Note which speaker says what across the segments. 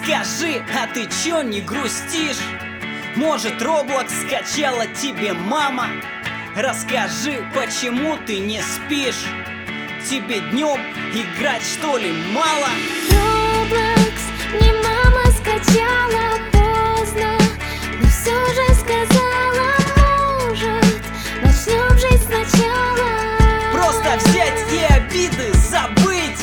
Speaker 1: Скажи, а ты чё не грустишь? Может, Roblox скачала тебе мама? Расскажи, почему ты не спишь? Тебе днем играть что ли мало?
Speaker 2: Roblox мне мама скачала поздно, но все же сказала, может, начнем жить сначала.
Speaker 1: Просто взять и обиды забыть.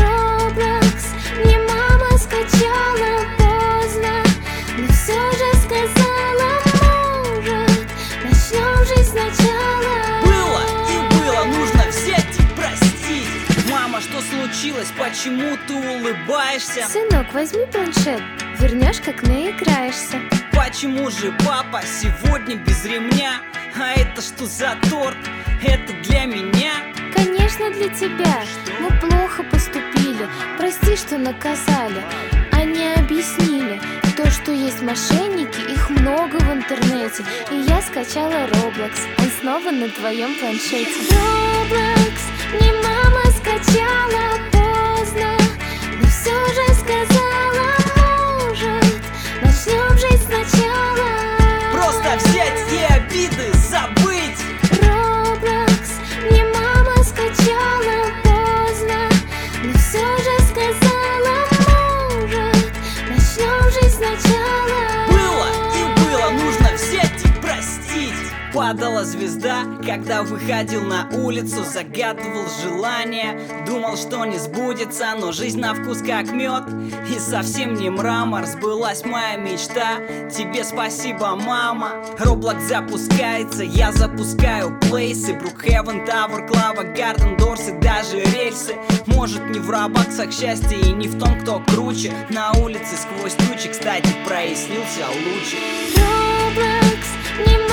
Speaker 2: Roblox мне мама скачала поздно, но все же сказала, может, начнем жить сначала.
Speaker 1: Было и было, нужно взять и простить. Мама, что случилось? Почему ты улыбаешься?
Speaker 2: Сынок, возьми планшет, вернешь, как наиграешься.
Speaker 1: Почему же папа сегодня без ремня? А это что за торт? Это для меня?
Speaker 2: Конечно, для тебя. Мы плохо поступили. Прости, что наказали. Они объяснили то, что есть мошенники, их много в интернете. И я скачала Roblox, он снова на твоем планшете. Roblox мне мама скачала поздно, но все же сказала, может, начнем жить сначала.
Speaker 1: Просто взять и обиды забыть.
Speaker 2: Roblox мне мама скачала поздно, но все же сказала, может, начнем жить сначала.
Speaker 1: Было и было, нужно взять и простить. Падала звезда, когда выходил на улицу, загадывал желание, думал, что не сбудется, но жизнь на вкус как мед и совсем не мрамор. Сбылась моя мечта, тебе спасибо, мама. Roblox запускается, я запускаю плейсы, Brookhaven, Tower, Клава, Garden Doors и даже рельсы. Может, не в робаксах счастье и не в том, кто круче. На улице сквозь тучи, кстати, прояснился лучик.
Speaker 2: Roblox мне